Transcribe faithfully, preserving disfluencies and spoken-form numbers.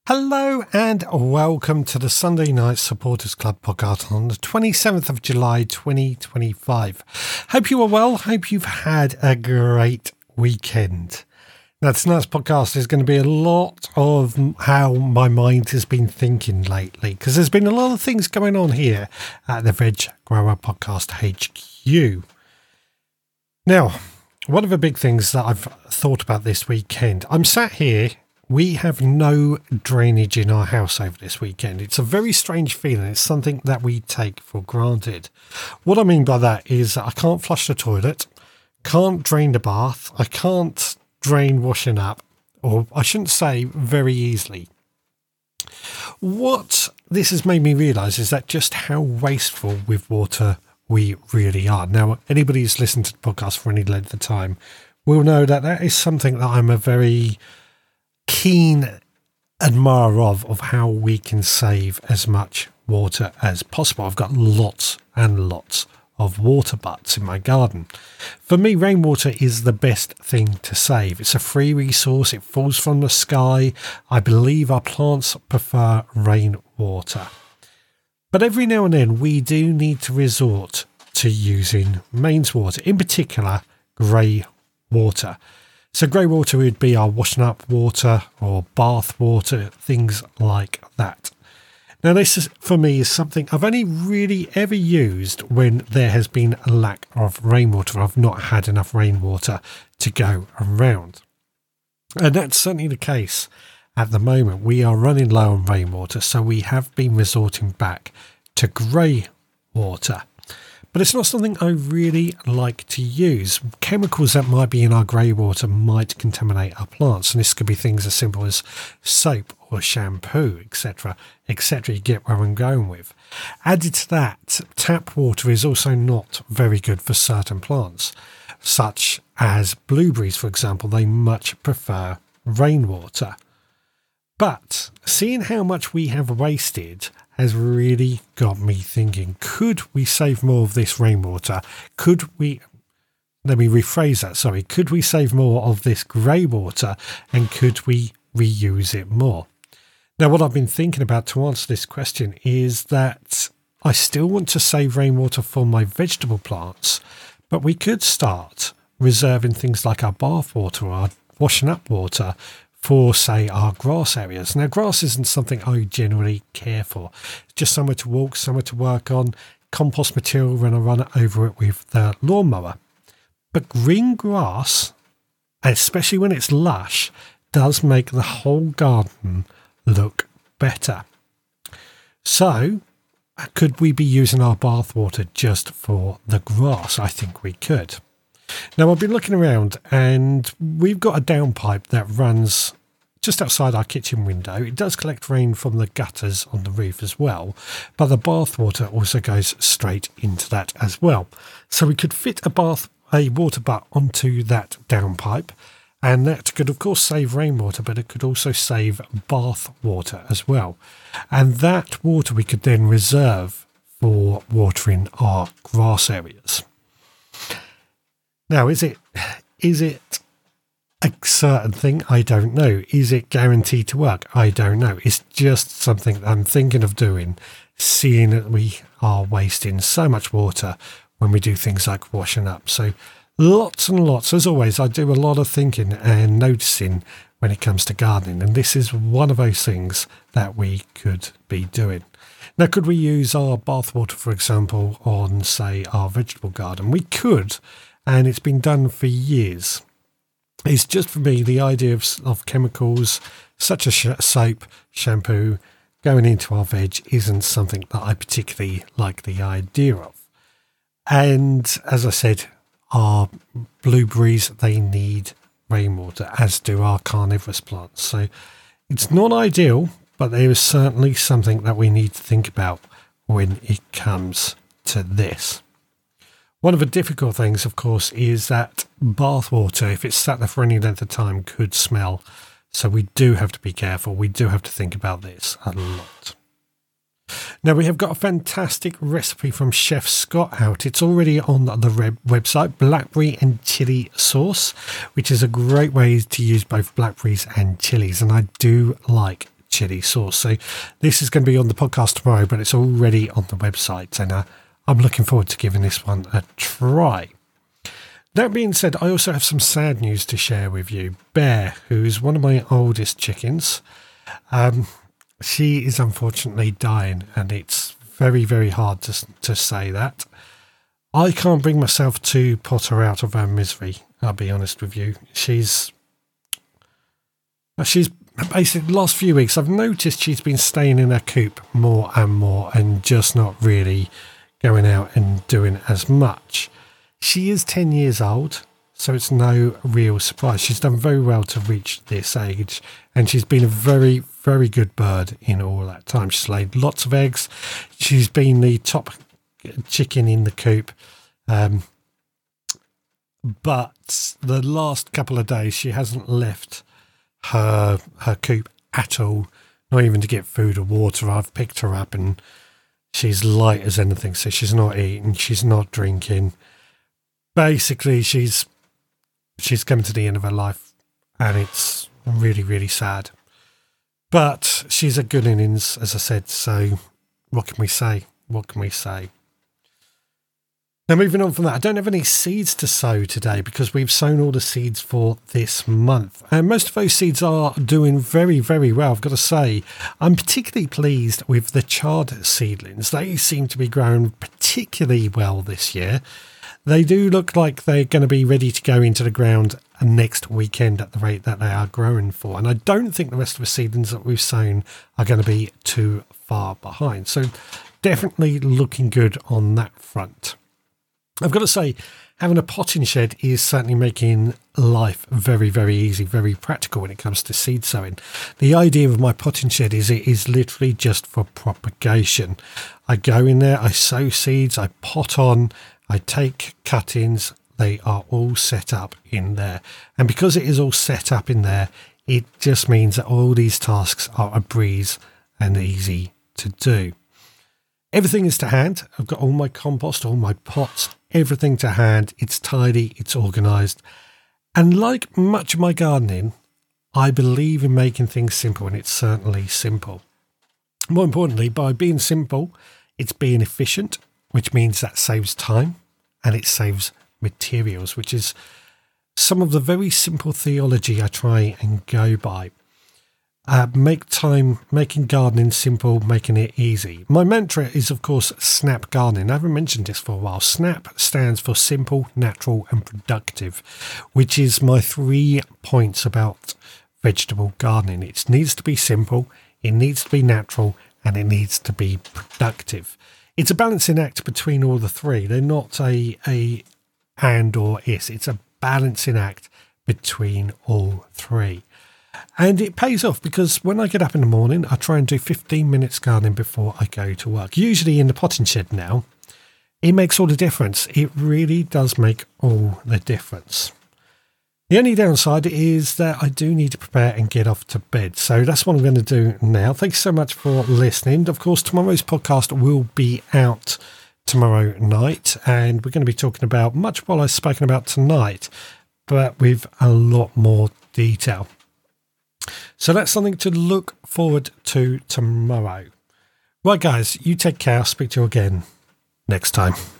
Hello and welcome to the Sunday Night Supporters Club podcast on the twenty-seventh of July twenty twenty-five. Hope you are well. Hope you've had a great weekend. Now, tonight's podcast is going to be a lot of how my mind has been thinking lately, because there's been a lot of things going on here at the Veg Grower Podcast H Q. Now, one of the big things that I've thought about this weekend, I'm sat here. We have no drainage in our house over this weekend. It's a very strange feeling. It's something that we take for granted. What I mean by that is I can't flush the toilet, can't drain the bath, I can't drain washing up, or I shouldn't say very easily. What this has made me realise is that just how wasteful with water we really are. Now, anybody who's listened to the podcast for any length of time will know that that is something that I'm a very keen admirer of, of how we can save as much water as possible. I've got lots and lots of water butts in my garden. For me, rainwater is the best thing to save. It's a free resource. It falls from the sky. I believe our plants prefer rainwater. But every now and then we do need to resort to using mains water, in particular grey water. So grey water would be our washing up water or bath water, things like that. Now this is, for me, is something I've only really ever used when there has been a lack of rainwater. I've not had enough rainwater to go around. And that's certainly the case at the moment. We are running low on rainwater, so we have been resorting back to grey water. But it's not something I really like to use. Chemicals that might be in our grey water might contaminate our plants. And this could be things as simple as soap or shampoo, et cetera, et cetera. You get where I'm going with. Added to that, tap water is also not very good for certain plants, such as blueberries, for example. They much prefer rainwater. But seeing how much we have wasted has really got me thinking, could we save more of this rainwater? Could we, let me rephrase that, sorry, could we save more of this grey water and could we reuse it more? Now, what I've been thinking about to answer this question is that I still want to save rainwater for my vegetable plants, but we could start reserving things like our bath water or our washing up water for, say, our grass areas. Now, grass isn't something I generally care for. It's just somewhere to walk, somewhere to work on, compost material when I run over it with the lawnmower. But green grass, especially when it's lush, does make the whole garden look better. So, could we be using our bath water just for the grass? I think we could. Now, I've been looking around and we've got a downpipe that runs just outside our kitchen window. It does collect rain from the gutters on the roof as well, but the bath water also goes straight into that as well. So we could fit a bath, a water butt onto that downpipe, and that could of course save rainwater, but it could also save bath water as well. And that water we could then reserve for watering our grass areas. Now, is it is it a certain thing? I don't know. Is it guaranteed to work? I don't know. It's just something I'm thinking of doing, seeing that we are wasting so much water when we do things like washing up. So lots and lots, as always, I do a lot of thinking and noticing when it comes to gardening. And this is one of those things that we could be doing. Now, could we use our bath water, for example, on, say, our vegetable garden? We could. And it's been done for years. It's just, for me, the idea of, of chemicals such as sh- soap, shampoo, going into our veg isn't something that I particularly like the idea of. And as I said, our blueberries, they need rainwater, as do our carnivorous plants. So it's not ideal, but there is certainly something that we need to think about when it comes to this. One of the difficult things, of course, is that bath water, if it's sat there for any length of time, could smell. So we do have to be careful. We do have to think about this a lot. Now, we have got a fantastic recipe from Chef Scott out. It's already on the website, blackberry and chili sauce, which is a great way to use both blackberries and chilies. And I do like chili sauce. So this is going to be on the podcast tomorrow, but it's already on the website, and uh, I'm looking forward to giving this one a try. That being said, I also have some sad news to share with you. Bear, who is one of my oldest chickens, um, she is unfortunately dying, and it's very, very hard to to say that. I can't bring myself to put her out of her misery, I'll be honest with you. She's, she's basically, the last few weeks, I've noticed she's been staying in her coop more and more and just not really going out and doing as much. She is ten years old, so it's no real surprise. She's done very well to reach this age, and she's been a very, very good bird in all that time. She's laid lots of eggs. She's been the top chicken in the coop. Um, but the last couple of days, she hasn't left her her coop at all, not even to get food or water. I've picked her up, and she's light as anything, so she's not eating, she's not drinking. Basically, she's she's coming to the end of her life, and it's really, really sad. But she's a good innings, as I said, so what can we say? What can we say? Now, moving on from that, I don't have any seeds to sow today because we've sown all the seeds for this month. And most of those seeds are doing very, very well, I've got to say. I'm particularly pleased with the chard seedlings. They seem to be growing particularly well this year. They do look like they're going to be ready to go into the ground next weekend at the rate that they are growing for. And I don't think the rest of the seedlings that we've sown are going to be too far behind. So definitely looking good on that front. I've got to say, having a potting shed is certainly making life very, very easy, very practical when it comes to seed sowing. The idea of my potting shed is it is literally just for propagation. I go in there, I sow seeds, I pot on, I take cuttings, they are all set up in there. And because it is all set up in there, it just means that all these tasks are a breeze and easy to do. Everything is to hand. I've got all my compost, all my pots, everything to hand. It's tidy, it's organised. And like much of my gardening, I believe in making things simple, and it's certainly simple. More importantly, by being simple, it's being efficient, which means that saves time and it saves materials, which is some of the very simple theology I try and go by. Uh, make time, making gardening simple, making it easy. My mantra is, of course, SNAP gardening. I haven't mentioned this for a while. SNAP stands for simple, natural and productive, which is my three points about vegetable gardening. It needs to be simple, it needs to be natural, and it needs to be productive. It's a balancing act between all the three. They're not a, a and or is. It's a balancing act between all three. And it pays off because when I get up in the morning, I try and do fifteen minutes gardening before I go to work. Usually in the potting shed now, it makes all the difference. It really does make all the difference. The only downside is that I do need to prepare and get off to bed. So that's what I'm going to do now. Thanks so much for listening. Of course, tomorrow's podcast will be out tomorrow night, and we're going to be talking about much of what I've spoken about tonight, but with a lot more detail. So that's something to look forward to tomorrow. Right, guys, you take care. I'll speak to you again next time.